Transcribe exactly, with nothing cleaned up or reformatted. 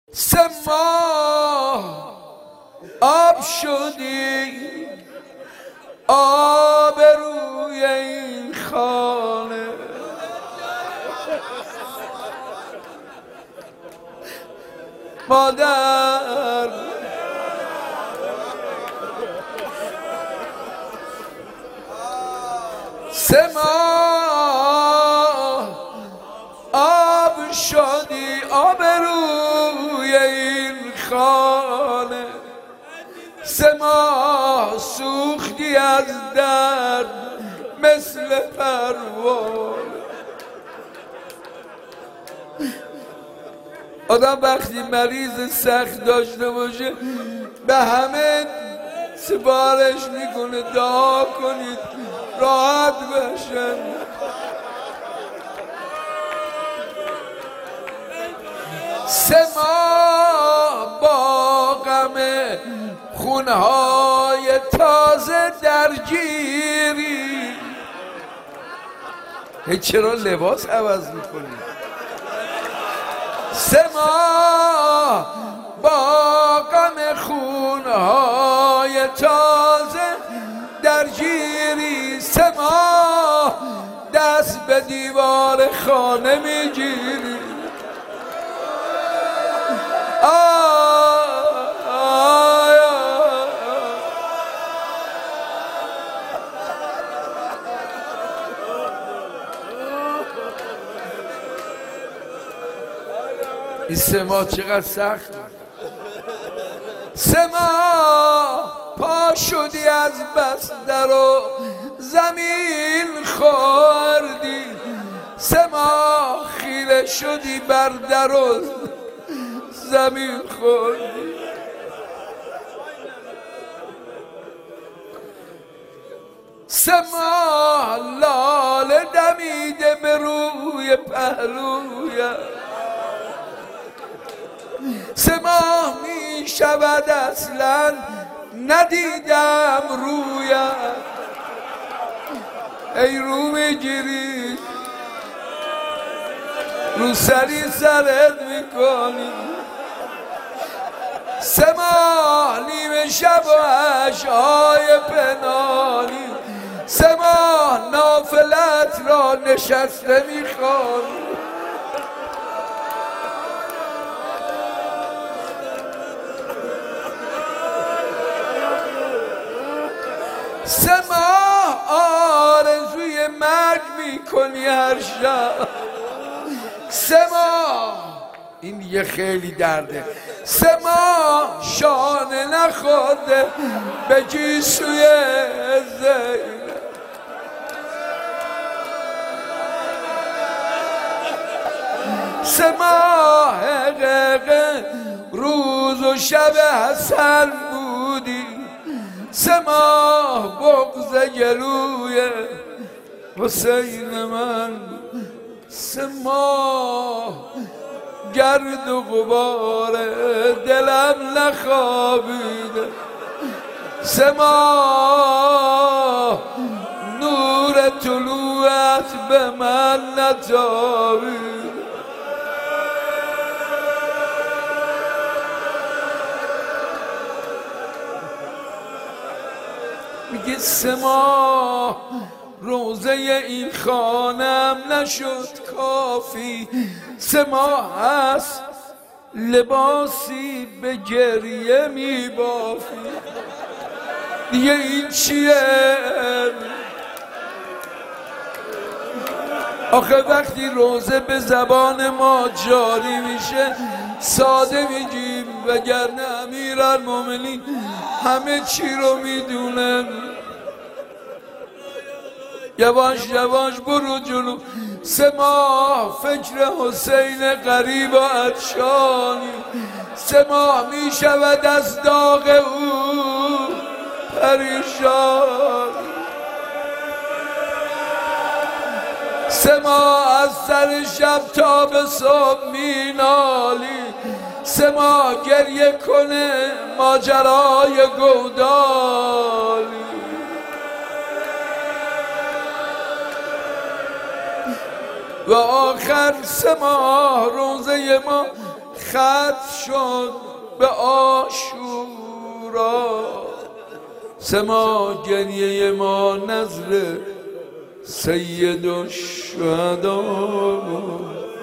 سه ماه آب شدی آب روی این خانه، مادر سه ماه آب شدی آب روی این خانه، سه ماه سوختی از درد مثل پروانه. آدم وقتی مریض سخت داشته باشه به همه سفارش میکنه دعا کنید راحت بشن. سه ماه با غم خونهای تازه درگیری. چرا لباس عوض میکنی؟ سه ماه با غم خونهای تازه درگیری، سه ماه دست به دیوار خانه میگیری. این سه ماه چقدر سخت. سه ماه پا شدی از بستر و زمین خوردی، سه ماه خیره شدی بر در و زمین خوردی. سه ماه لاله دمیده به روی پهلویم، سه ماه می شود اصلا ندیدم رویم. ای رو میگیری رو سری سرت میکنی. سه ماه نیمه شب و عشقهای پنهانی، سه ماه نافلت را نشسته میخوانی. سه ماه آرزوی مرگ میکنی هر شب. سه ماه این دیگه خیلی درده. سه ماه شانه نخورده به گیسوی زینب. سه ماه حقیقه روز و شب حسن بودی، سه ماه بغض گلوی حسین من، سه ماه گرد و غبار دلم نخوابیده، سه ماه نور طلوعت به من نتابیده. میگه سه ماه روزه این خانم نشد کافی، سه ماه هست لباسی به گریه میبافی. دیگه این چیه؟ آخه وقتی روزه به زبان ما جاری میشه ساده میگیم، وگرنه امیرالمومنین همه چی رو میدونن. یواش یواش برو جلو. سه ماه فکر حسین غریب و عطشانی، سه ماه میشود از داغ او پریشان. سه ماه از سر شب تا به صبح مینالی، سه ماه گریه کنه ماجرای گودالی. و آخر سه ماه روزه ما ختم شد به عاشورا، سما گریه ما نظر سید الشهدا.